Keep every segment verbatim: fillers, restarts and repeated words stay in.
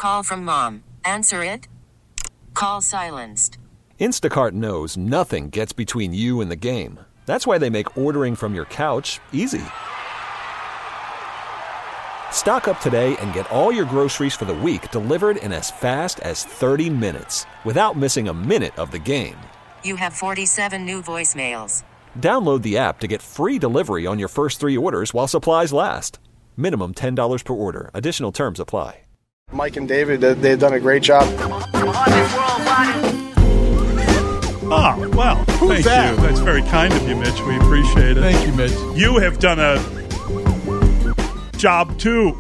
Call from mom. Answer it. Call silenced. Instacart knows nothing gets between you and the game. That's why they make ordering from your couch easy. Stock up today and get all your groceries for the week delivered in as fast as thirty minutes without missing a minute of the game. You have forty-seven new voicemails. Download the app to get free delivery on your first three orders while supplies last. Minimum ten dollars per order. Additional terms apply. Mike and David, they've done a great job. Oh, well, Who's thank that? you. That's very kind of you, Mitch. We appreciate it. Thank you, Mitch. You have done a job, too.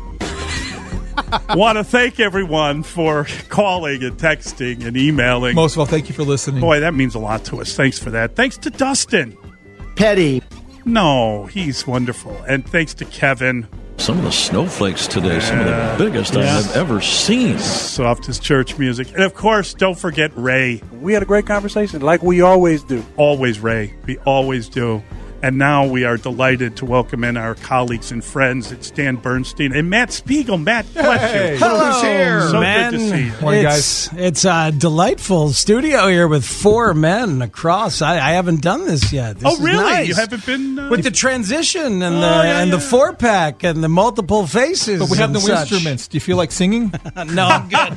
Want to thank everyone for calling and texting and emailing. Most of all, thank you for listening. Boy, that means a lot to us. Thanks for that. Thanks to Dustin. Petty. No, he's wonderful. And thanks to Kevin. Some of the snowflakes today, some of the biggest yeah. I have ever seen. Soft as church music. And, of course, don't forget Ray. We had a great conversation, like we always do. Always, Ray. We always do. And now we are delighted to welcome in our colleagues and friends. It's Dan Bernstein and Matt Spiegel. Matt, bless Hey. you. Hello, here. So man. good to see you. Morning, It's, it's a delightful studio here with four men across. I, I haven't done this yet. This Oh, is really? nice. You haven't been... Uh, With the transition and Oh, the yeah, and yeah. the four pack and the multiple faces. But we have and no such. instruments. Do you feel like singing? No, I'm good.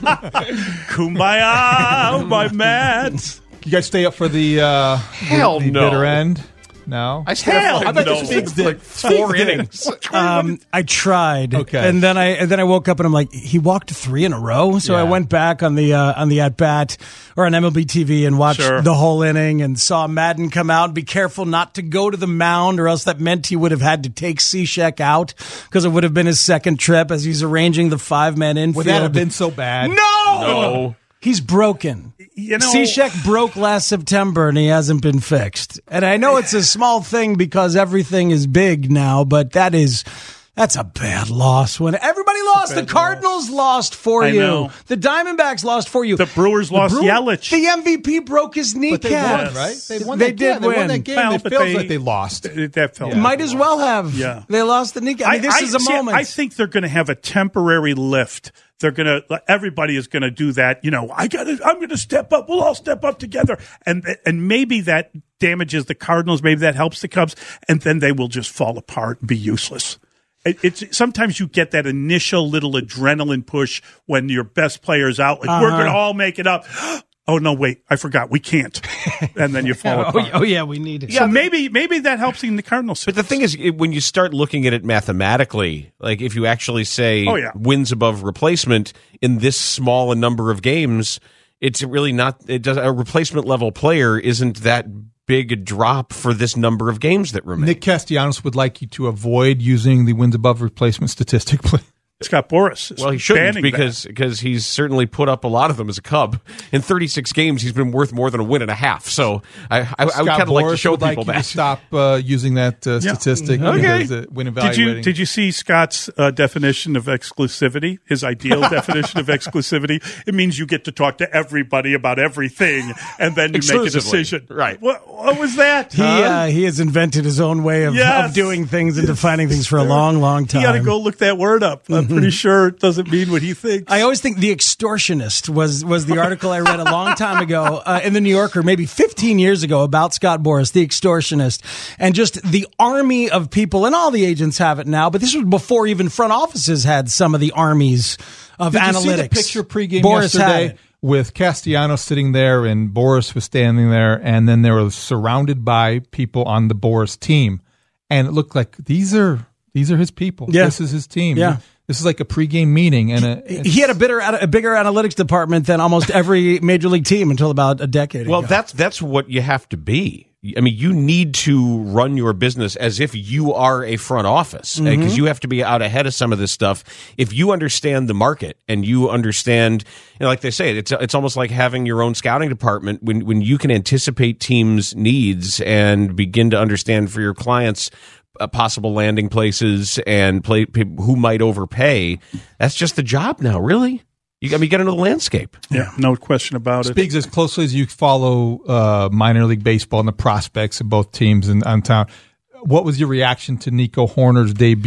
Kumbaya, my Matt. You guys stay up for the uh, Hell the, the no. bitter end? No. I stayed Hell up for I bet no. you Speaks did. like four innings. Um, I tried. Okay. And then I and then I woke up and I'm like, he walked three in a row. So Yeah. I went back on the uh, on the at bat or on M L B T V and watched Sure. the whole inning and saw Madden come out and be careful not to go to the mound or else that meant he would have had to take Cishek out because it would have been his second trip as he's arranging the five man infield. Would that have been so bad? No! No. He's broken. You know... Cishek broke last September and he hasn't been fixed. And I know it's a small thing because everything is big now, but that is that's a bad loss. When everybody lost, the Cardinals lost for I you. know. The Diamondbacks lost for you. The Brewers lost Brew- Yelich. The M V P broke his kneecap. But they won, right? They won. They that, did yeah, they win. won that game. Well, it but feels they- like they lost. That felt Yeah. Might as well have. Yeah. They lost the kneecap. I mean, this is a see, moment. I think they're going to have a temporary lift. They're going to. Everybody is going to do that. You know, I got. to I'm going to step up. We'll all step up together, and and maybe that damages the Cardinals. Maybe that helps the Cubs, and then they will just fall apart and be useless. It, it's sometimes you get that initial little adrenaline push when your best player's out. Like, Uh-huh. we're going to all make it up. Oh no! Wait, I forgot. We can't, and then you fall oh, apart. oh, yeah, we need it. So maybe maybe that helps in the Cardinals. But the thing is, it, when you start looking at it mathematically, like if you actually say Oh, yeah. wins above replacement in this small a number of games, it's really not. It does a replacement level player isn't that big a drop for this number of games that remain. Nick Castellanos would like you to avoid using the wins above replacement statistic. Scott Boras. is Well, he shouldn't banning because that. because he's certainly put up a lot of them as a Cub. In thirty-six games, he's been worth more than a win and a half. So I, I, I would Scott kind of like to Boras show would people like you that. to stop uh, using that uh, Yeah. statistic. Okay. Because, uh, when Did evaluating. you did you see Scott's uh, definition of exclusivity? His ideal definition of exclusivity? It means you get to talk to everybody about everything, and then you make a Exclusively. decision. Right. What, what was that? He uh, he has invented his own way of, Yes. of doing things and defining things for a long, long time. You got to go look that word up. I'm pretty sure it doesn't mean what he thinks. I always think The Extortionist was was the article I read a long time ago uh, in the New Yorker, maybe fifteen years ago, about Scott Boras, The Extortionist, and just the army of people, and all the agents have it now, but this was before even front offices had some of the armies of Did analytics. you see the picture pregame Boras had yesterday it. with Castellanos sitting there and Boras was standing there, and then they were surrounded by people on the Boras team, and it looked like these are these are his people. Yeah. This is his team. Yeah. This is like a pregame meeting, and a, He had a, bitter, a bigger analytics department than almost every major league team until about a decade Well, ago. that's that's what you have to be. I mean, you need to run your business as if you are a front office because Mm-hmm. you have to be out ahead of some of this stuff. If you understand the market and you understand, you know, like they say, it's it's almost like having your own scouting department when when you can anticipate teams' needs and begin to understand for your clients uh, possible landing places and play people who might overpay. That's just the job now, really. You got to get into the landscape. Yeah, no question about it. Speaks as closely as you follow uh, minor league baseball and the prospects of both teams in on town. What was your reaction to Nico Horner's debut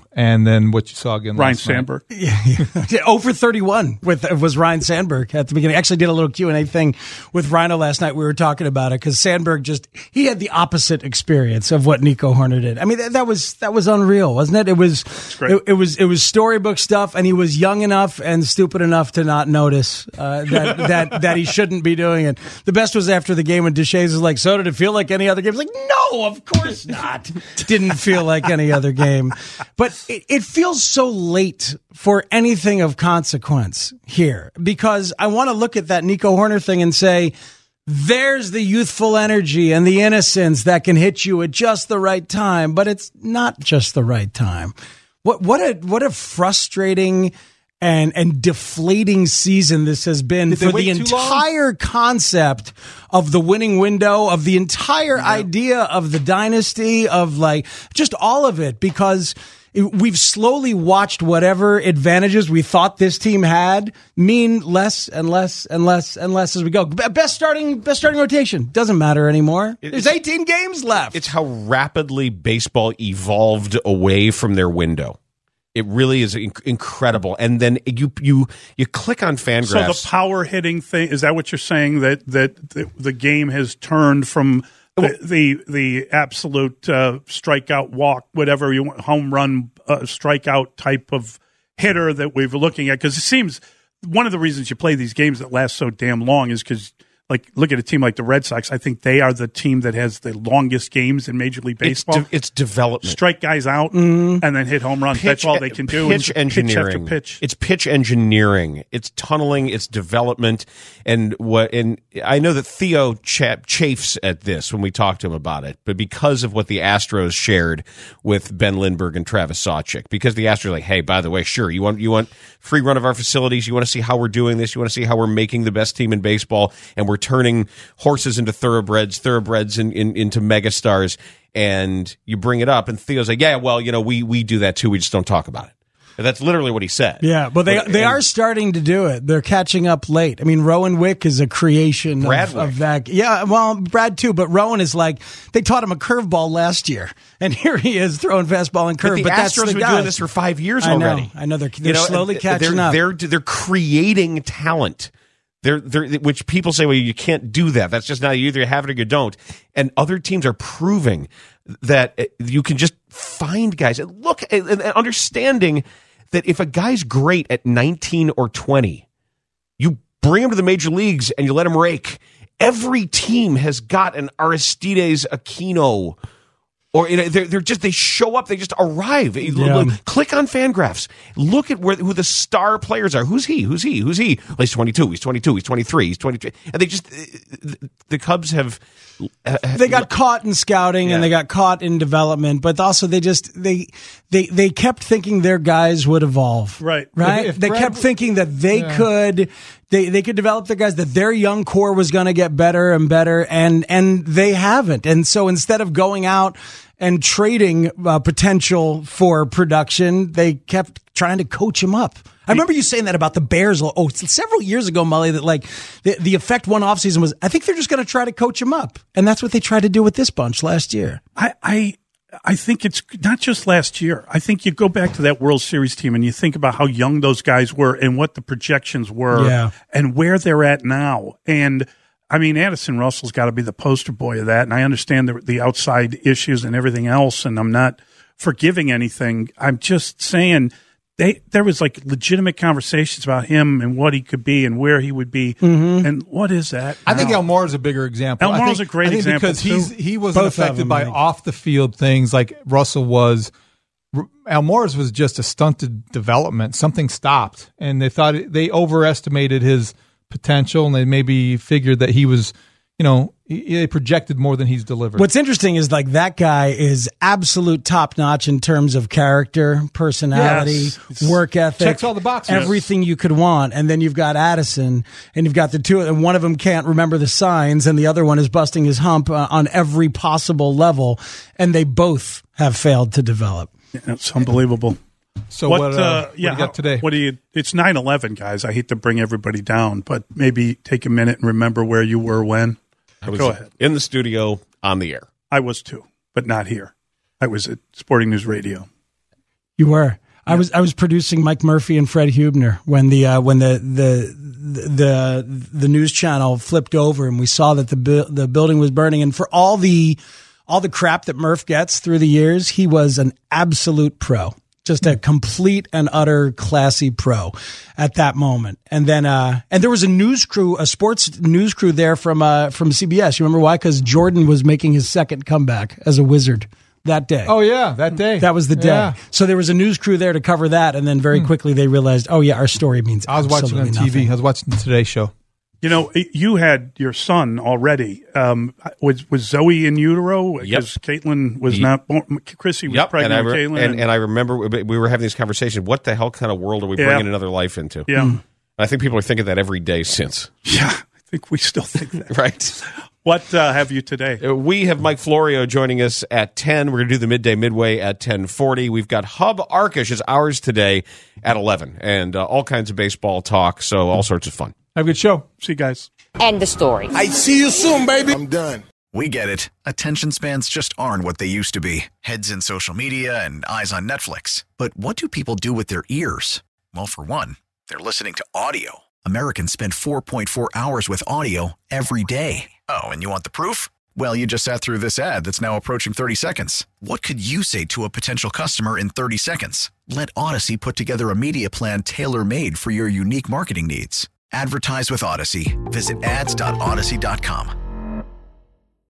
and then what you saw again Ryan last night. Sandberg. Yeah, yeah. oh for thirty-one with was Ryan Sandberg at the beginning. Actually did a little Q and A thing with Rhino last night. We were talking about it because Sandberg just he had the opposite experience of what Nico Horner did. I mean that, that was that was unreal, wasn't it? It was it, it was it was storybook stuff, and he was young enough and stupid enough to not notice uh, that that that he shouldn't be doing it. The best was after the game when Deshays was like, "So did it feel like any other game?" Like, no, of course not. Didn't feel like any other game, but it, it feels so late for anything of consequence here because I want to look at that Nico Horner thing and say, there's the youthful energy and the innocence that can hit you at just the right time, but it's not just the right time. What what a what a frustrating and and deflating season this has been for the entire concept of the winning window, of the entire yeah. idea of the dynasty, of like just all of it, because we've slowly watched whatever advantages we thought this team had mean less and less and less and less as we go. Best starting best starting rotation doesn't matter anymore. There's eighteen games left. It's how rapidly baseball evolved away from their window. It really is inc- incredible. And then you you you click on Fangraphs. So the power hitting thing, is that what you're saying, that that the, the game has turned from the the, the absolute uh, strikeout walk, whatever you want, home run uh, strikeout type of hitter that we're looking at? Because it seems one of the reasons you play these games that last so damn long is because, like, look at a team like the Red Sox. I think they are the team that has the longest games in Major League Baseball. It's, de- it's development. Strike guys out mm-hmm. and then hit home runs. Pitch, That's all they can do. Pitch engineering. Pitch after pitch. It's pitch engineering. It's tunneling. It's development. And what? And I know that Theo ch- chafes at this when we talk to him about it, but because of what the Astros shared with Ben Lindbergh and Travis Sawchik, because the Astros are like, hey, by the way, sure, you want you want free run of our facilities. You want to see how we're doing this. You want to see how we're making the best team in baseball, and we're turning horses into thoroughbreds, thoroughbreds in, in, into megastars, and you bring it up, and Theo's like, yeah, well, you know, we we do that too. We just don't talk about it. And that's literally what he said. Yeah, but they but, they and, are starting to do it. They're catching up late. I mean, Rowan Wick is a creation of, of that. Yeah, well, Brad too, but Rowan is like, they taught him a curveball last year, and here he is throwing fastball and curve. But the but Astros that's the have been guy. doing this for five years I already. Know, I know. They're, they're you know, slowly catching they're, up. They're, they're creating talent. They're, they're, which people say, well, you can't do that. That's just not, you either have it or you don't. And other teams are proving that you can just find guys. And look, and understanding that if a guy's great at nineteen or twenty, you bring him to the major leagues and you let him rake. Every team has got an Aristides Aquino. Or you know, they're, they're just, they show up, they just arrive. Yeah. Click on Fangraphs. Look at where who the star players are. Who's he? Who's he? Who's he? Well, he's twenty-two, he's twenty-two, he's twenty-three, he's twenty-three. And they just, the Cubs have. Uh, they got caught in scouting yeah. and they got caught in development, but also they just, they, they, they kept thinking their guys would evolve. Right. Right. If, if they Brad, kept thinking that they yeah. could, they, they could develop their guys, that their young core was going to get better and better. And, and they haven't. And so instead of going out and trading uh, potential for production, they kept trying to coach him up. I remember you saying that about the Bears oh, several years ago, Mully, that like the, the effect one offseason was, I think they're just going to try to coach him up. And that's what they tried to do with this bunch last year. I, I, I think it's not just last year. I think you go back to that World Series team and you think about how young those guys were and what the projections were yeah. and where they're at now. And I mean, Addison Russell's got to be the poster boy of that. And I understand the, the outside issues and everything else. And I'm not forgiving anything. I'm just saying they, there was like legitimate conversations about him and what he could be and where he would be. Mm-hmm. And what is that? I think Elmore is a bigger example. Elmore's a great I think example because too. he's, he wasn't Both of affected them, by Mike. off the field things like Russell was. Elmore's was just a stunted development. Something stopped, and they thought they overestimated his potential, and they maybe figured that he was, you know, he, they projected more than he's delivered. What's interesting is like that guy is absolute top notch in terms of character, personality, yes. work ethic, checks all the boxes, everything you could want. And then you've got Addison, and you've got the two, and one of them can't remember the signs, and the other one is busting his hump uh, on every possible level, and they both have failed to develop. Yeah, it's unbelievable. So what, what, uh, uh, yeah, what do you got today? What do you? It's nine eleven, guys. I hate to bring everybody down, but maybe take a minute and remember where you were when. I was Go ahead. In the studio, on the air. I was too, but not here. I was at Sporting News Radio. You were. I was I was producing Mike Murphy and Fred Hubner when the uh, when the, the the the news channel flipped over and we saw that the bu- the building was burning. And for all the all the crap that Murph gets through the years, he was an absolute pro. Just a complete and utter classy pro at that moment. And then, uh, and there was a news crew, a sports news crew there from, uh, from C B S. You remember why? Because Jordan was making his second comeback as a Wizard that day. Oh, yeah, that day. That was the day. Yeah. So there was a news crew there to cover that. And then very quickly they realized, oh, yeah, our story means I was watching on T V. Nothing. I was watching the Today Show. You know, you had your son already. Um, was was Zoe in utero? Because Yep. Caitlin was Yep. not born. Chrissy was Yep, pregnant and I, with re- Caitlin. and, and I remember we were having this conversation. What the hell kind of world are we Yeah. bringing another life into? yeah. Mm. I think people are thinking that every day since. Yeah, I think we still think that. Right. What uh, have you today? Uh, We have Mike Florio joining us at ten. We're going to do the midday midway at ten forty. We've got Hub Arkish as ours today at eleven, and uh, all kinds of baseball talk, so all sorts of fun. Have a good show. See you guys. End the story. I see you soon, baby. I'm done. We get it. Attention spans just aren't what they used to be. Heads in social media and eyes on Netflix. But what do people do with their ears? Well, for one, they're listening to audio. Americans spend four point four hours with audio every day. Oh, and you want the proof? Well, you just sat through this ad that's now approaching thirty seconds. What could you say to a potential customer in thirty seconds? Let Odyssey put together a media plan tailor-made for your unique marketing needs. Advertise with Odyssey. Visit ads dot odyssey dot com.